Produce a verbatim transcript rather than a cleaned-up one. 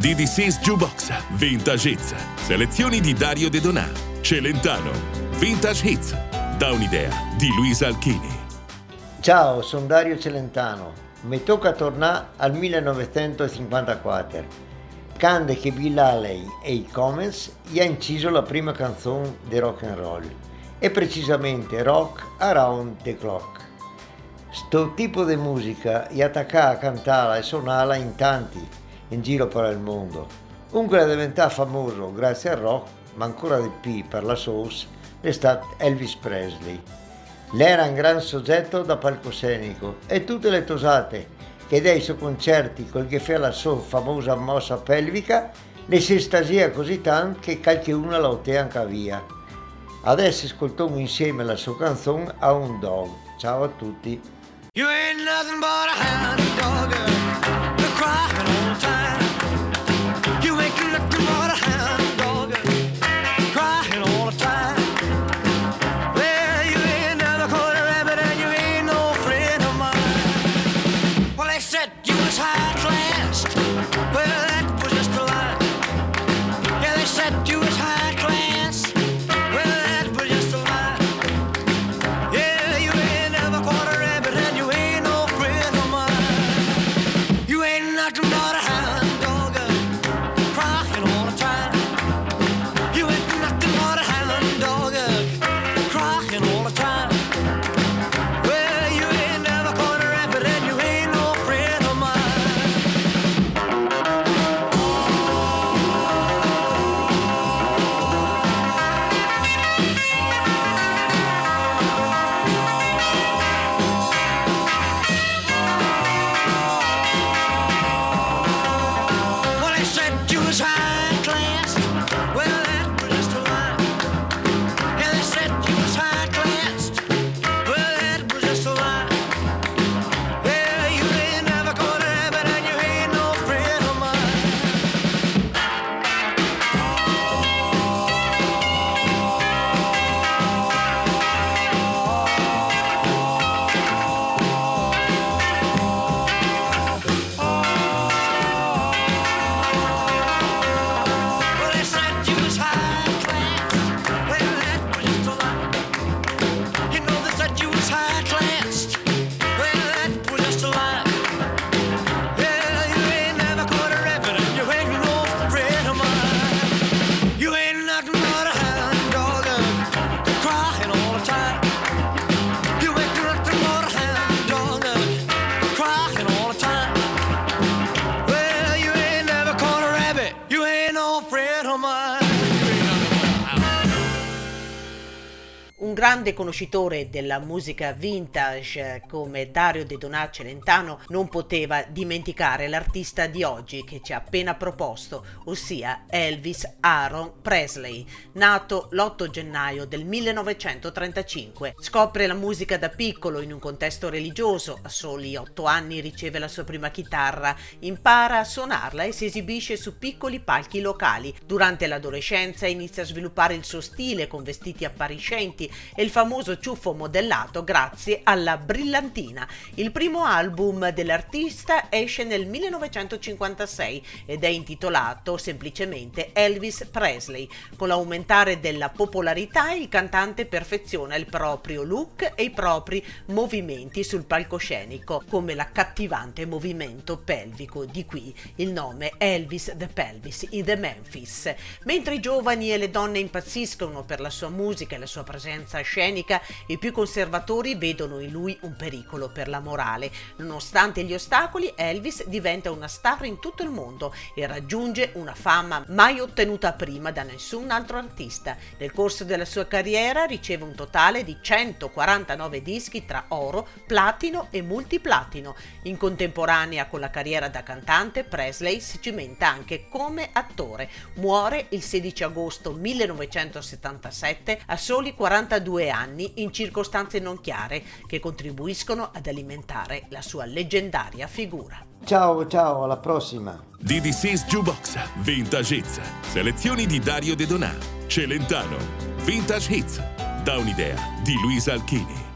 D D C's Jukebox Vintage Hits. Selezioni di Dario De Donà. Celentano. Vintage Hits. Da un'idea di Luisa Alchini. Ciao, sono Dario Celentano. Mi tocca tornare al millenovecentocinquantaquattro, quando che Bill Haley e i Comets gli hanno inciso la prima canzone di rock and roll, e precisamente Rock Around the Clock. Sto tipo di musica gli attacca a cantarla e suonarla in tanti in giro per il mondo. Comunque è diventato famoso grazie al rock, ma ancora di più per la soul, è stato Elvis Presley. Lei era un gran soggetto da palcoscenico e tutte le tosate che dei suoi concerti col che fa la sua famosa mossa pelvica le si estasia così tanto che qualche una la ottea anche via. Adesso ascoltiamo insieme la sua canzone Hound Dog. Ciao a tutti. You ain't nothing but a hound dog, you're crying all the time. You ain't nothing but a hound dog, crying all the time. Well, you ain't never caught a rabbit and you ain't no friend of mine. Well, they said you was high class, well, that was just a lie. Yeah, they said you was high class, well, that was just a lie. Yeah, you ain't never caught a rabbit and you ain't no friend of mine. You ain't nothing but a hound dog, crying all the time. You ain't nothing but a hound dog, crying all the time. Well, you ain't never caught a rabbit and you ain't no friend of mine. Well, they said you was high class. Well, that was just a lie. Yeah, they said you was high class. Well, that was just a lie. Yeah, you ain't never caught a rabbit and you ain't no friend of mine. Well, they said you was high class. Well, that was just a lie. You know they said you was high class. Well, that was just a lie. Yeah, you ain't never caught a rabbit and you ain't no friend of mine. You ain't nothing but a hound dog, crying all the time. You ain't nothing but a hound dog, crying all the time. Well, you ain't never caught a rabbit, you ain't no friend of mine. Un grande conoscitore della musica vintage come Dario De Donà Celentano non poteva dimenticare l'artista di oggi che ci ha appena proposto, ossia Elvis Aaron Presley, nato l'otto gennaio del millenovecentotrentacinque. Scopre la musica da piccolo in un contesto religioso, a soli otto anni riceve la sua prima chitarra, impara a suonarla e si esibisce su piccoli palchi locali. Durante l'adolescenza inizia a sviluppare il suo stile con vestiti appariscenti e il famoso ciuffo modellato grazie alla brillantina. Il primo album dell'artista esce nel millenovecentocinquantasei ed è intitolato semplicemente Elvis Presley. Con l'aumentare della popolarità il cantante perfeziona il proprio look e i propri movimenti sul palcoscenico, come l'accattivante movimento pelvico, di qui il nome Elvis the Pelvis in the Memphis. Mentre i giovani e le donne impazziscono per la sua musica e la sua presenza scenica, i più conservatori vedono in lui un pericolo per la morale. Nonostante gli ostacoli, Elvis diventa una star in tutto il mondo e raggiunge una fama mai ottenuta prima da nessun altro artista. Nel corso della sua carriera riceve un totale di centoquarantanove dischi tra oro, platino e multiplatino. In contemporanea con la carriera da cantante, Presley si cimenta anche come attore. Muore il sedici agosto millenovecentosettantasette a soli quarantadue anni in circostanze non chiare che contribuiscono ad alimentare la sua leggendaria figura. Ciao, ciao, alla prossima. D D C's Jukebox Vintage Hits. Selezioni di Dario De Donà. Celentano. Vintage Hits. Da un'idea di Luisa Alchini.